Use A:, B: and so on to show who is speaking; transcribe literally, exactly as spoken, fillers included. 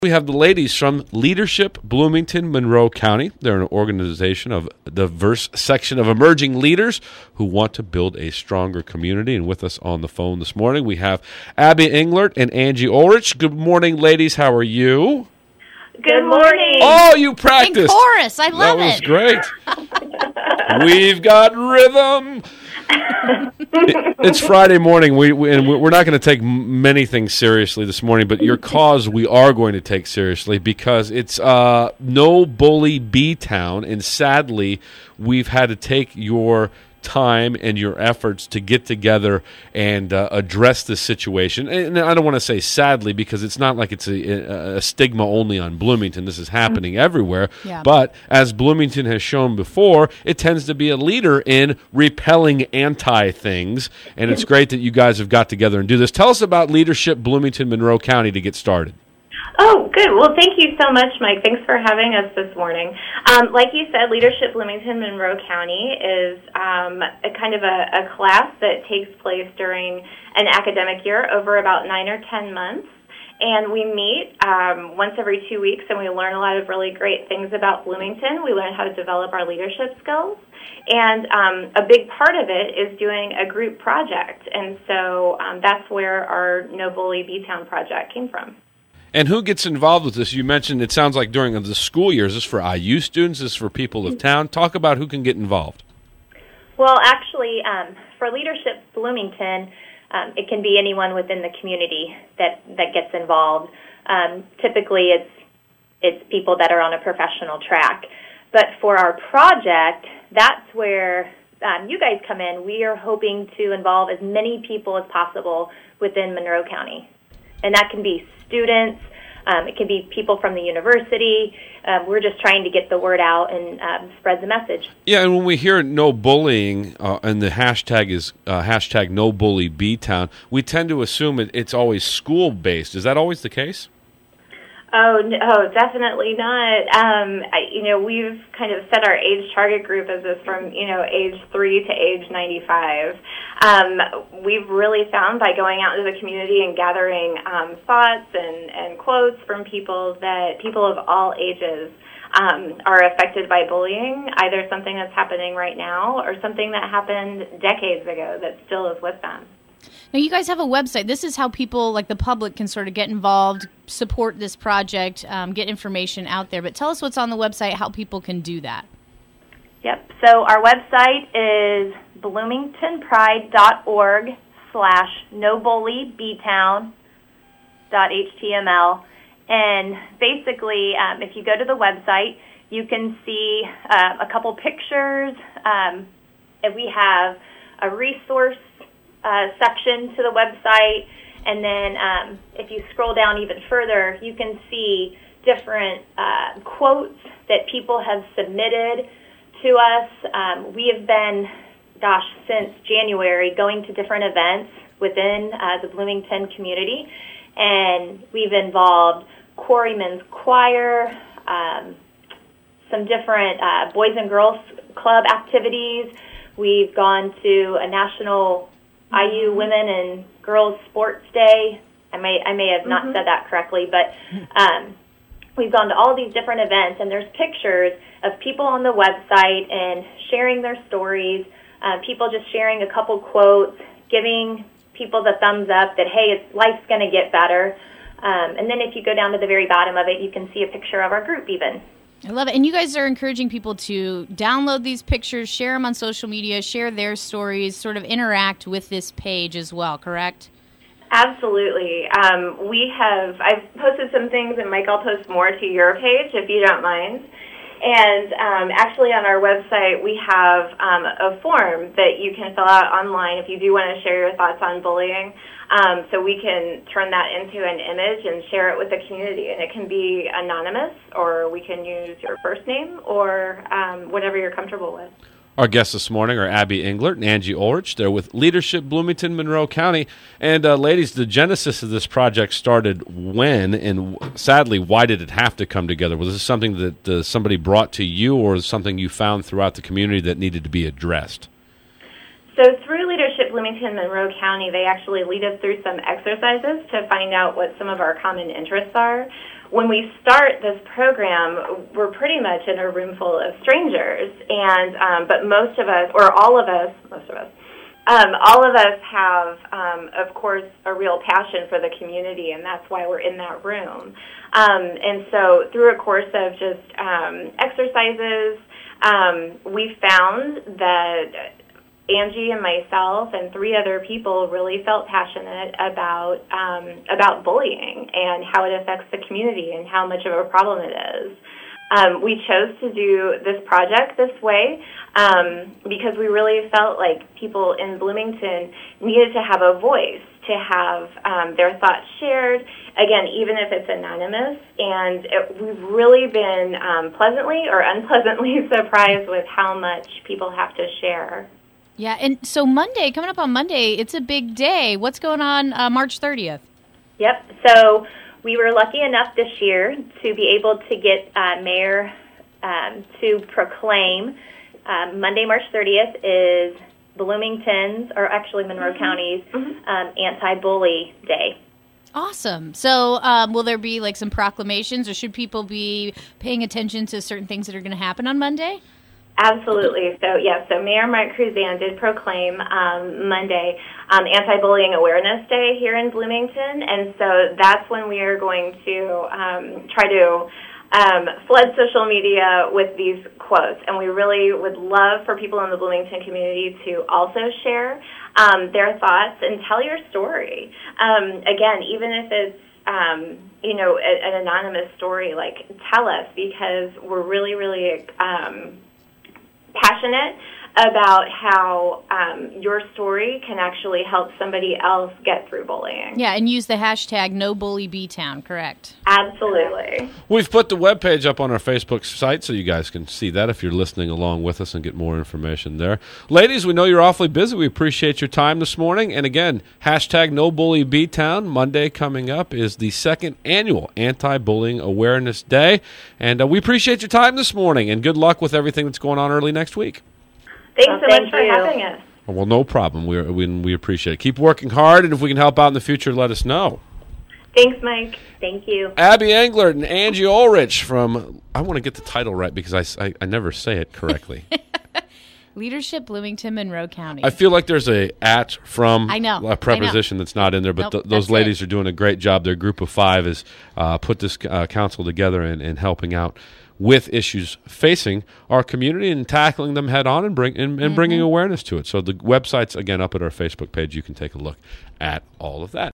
A: We have the ladies from Leadership Bloomington, Monroe County. They're an organization of the diverse section of emerging leaders who want to build a stronger community. And with us on the phone this morning, we have Abby Englert and Angie Ulrich. Good morning, ladies. How are you?
B: Good morning.
A: Oh, you practiced.
C: In chorus. I love
A: that
C: it.
A: That was great. We've got rhythm. It, it's Friday morning, we, we and we're not going to take many things seriously this morning, but your cause we are going to take seriously because it's uh, No Bully B-Town, and sadly, we've had to take your time and your efforts to get together and uh, address this situation. And I don't want to say sadly because it's not like it's a, a stigma only on Bloomington. This is happening everywhere.
C: Yeah.
A: But as Bloomington has shown before, it tends to be a leader in repelling anti-things. And it's great that you guys have got together and do this. Tell us about Leadership Bloomington, Monroe County to get started.
B: Oh, good. Well, thank you so much, Mike. Thanks for having us this morning. Um, like you said, Leadership Bloomington, Monroe County is um, a kind of a, a class that takes place during an academic year over about nine or ten months. And we meet um, once every two weeks, and we learn a lot of really great things about Bloomington. We learn how to develop our leadership skills. And um, a big part of it is doing a group project. And so um, that's where our No Bully B-Town project came from.
A: And who gets involved with this? You mentioned it sounds like during the school years. Is this for I U students? Is this for people of town? Talk about who can get involved.
B: Well, actually, um, for Leadership Bloomington, um, it can be anyone within the community that, that gets involved. Um, typically, it's it's people that are on a professional track. But for our project, that's where um, you guys come in. We are hoping to involve as many people as possible within Monroe County. And that can be students, um, it can be people from the university. Um, we're just trying to get the word out and um, spread the message.
A: Yeah, and when we hear no bullying uh, and the hashtag is uh, hashtag no bully B-Town, we tend to assume it, it's always school-based. Is that always the case?
B: Oh, no, definitely not. Um, I, you know, we've kind of set our age target group as this from, you know, age three to age ninety-five. Um, we've really found by going out into the community and gathering um, thoughts and, and quotes from people that people of all ages um, are affected by bullying, either something that's happening right now or something that happened decades ago that still is with them.
C: Now, you guys have a website. This is how people, like the public, can sort of get involved, support this project, um, get information out there. But tell us what's on the website, how people can do that.
B: Yep. So our website is bloomingtonpride.org slash nobullyBtown dot html. And basically, um, if you go to the website, you can see uh, a couple pictures. Um, and we have a resource Uh, section to the website, and then um, if you scroll down even further, you can see different uh, quotes that people have submitted to us. Um, we have been, gosh, since January, going to different events within uh, the Bloomington community, and we've involved Quarrymen's Choir, um, some different uh, Boys and Girls Club activities. We've gone to a national I U Women and Girls Sports Day. I may I may have not mm-hmm. said that correctly, but um, we've gone to all these different events, and there's pictures of people on the website and sharing their stories, uh, people just sharing a couple quotes, giving people the thumbs up that, hey, it's, life's going to get better. Um, and then if you go down to the very bottom of it, you can see a picture of our group even.
C: I love it. And you guys are encouraging people to download these pictures, share them on social media, share their stories, sort of interact with this page as well, correct?
B: Absolutely. Um, we have, I've posted some things, and Mike, I'll post more to your page if you don't mind. And um, actually on our website, we have um, a form that you can fill out online if you do want to share your thoughts on bullying. Um, so we can turn that into an image and share it with the community. And it can be anonymous, or we can use your first name, or um, whatever you're comfortable with.
A: Our guests this morning are Abby Englert and Angie Ulrich. They're with Leadership Bloomington, Monroe County. And uh, ladies, the genesis of this project started when, and sadly, why did it have to come together? Was this something that uh, somebody brought to you, or something you found throughout the community that needed to be addressed?
B: So through Leadership Bloomington, Monroe County, they actually lead us through some exercises to find out what some of our common interests are. when we start this program, we're pretty much in a room full of strangers, and um, but most of us, or all of us, most of us, um, all of us have, um, of course, a real passion for the community, and that's why we're in that room. Um, and so through a course of just um, exercises, um, we found that Angie and myself and three other people really felt passionate about um, about bullying and how it affects the community and how much of a problem it is. Um, we chose to do this project this way um, because we really felt like people in Bloomington needed to have a voice, to have um, their thoughts shared, again, even if it's anonymous. And it, we've really been um, pleasantly or unpleasantly surprised with how much people have to share.
C: Yeah, and so Monday, coming up on Monday, it's a big day. What's going on uh, March thirtieth?
B: Yep, so we were lucky enough this year to be able to get uh, Mayor um, to proclaim um, Monday, March thirtieth is Bloomington's, or actually Monroe mm-hmm. County's, mm-hmm. um, Anti-Bully Day.
C: Awesome. So um, will there be like some proclamations, or should people be paying attention to certain things that are going to happen on Monday?
B: Absolutely. So, yeah, so Mayor Mark Kruzan did proclaim um, Monday um, Anti-Bullying Awareness Day here in Bloomington, and so that's when we are going to um, try to um, flood social media with these quotes, and we really would love for people in the Bloomington community to also share um, their thoughts and tell your story. Um, again, even if it's Um, you know, a, an anonymous story, like, tell us, because we're really, really um, passionate about how um, your story can actually help somebody else get through bullying.
C: Yeah, and use the hashtag NoBullyBtown, correct?
B: Absolutely.
A: We've put the webpage up on our Facebook site so you guys can see that if you're listening along with us and get more information there. Ladies, we know you're awfully busy. We appreciate your time this morning. And again, hashtag NoBullyBtown. Monday coming up is the second annual Anti-Bullying Awareness Day. And uh, we appreciate your time this morning, and good luck with everything that's going on early next week.
B: Thanks
D: well,
B: so
D: thank
B: much for
D: you.
B: having us.
A: Well, no problem. We, we we appreciate it. Keep working hard, and if we can help out in the future, let us know.
B: Thanks, Mike. Thank you.
A: Abby Englert and Angie Ulrich from, I want to get the title right because I, I, I never say it correctly.
C: Leadership Bloomington, Monroe County.
A: I feel like there's a at from
C: I know.
A: a preposition
C: I know.
A: that's not in there, but
C: Nope,
A: th- those
C: that's
A: ladies
C: it.
A: are doing a great job. Their group of five has uh, put this uh, council together and, and helping out with issues facing our community and tackling them head on and bring and, and mm-hmm. bringing awareness to it. So the website's, again, up at our Facebook page. You can take a look at all of that.